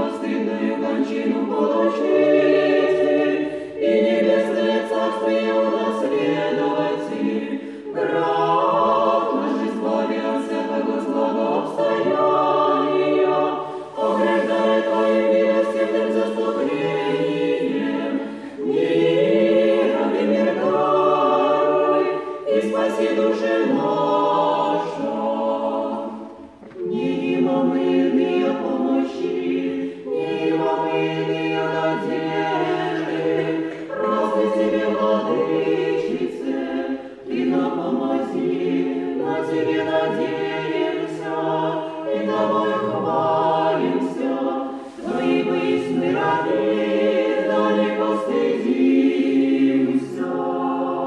постыдную кончину получите, и небесное царствие унаследовайте. Град наш избави от всякого злообстояния, ограждая Твоим милостивным заступлением, миром и мир даруй, и спаси души наша. Не имам мы помощи,